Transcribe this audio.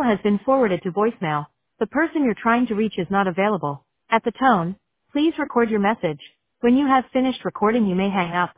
has been forwarded to voicemail. The person you're trying to reach is not available. At the tone, please record your message. When you have finished recording, you may hang up.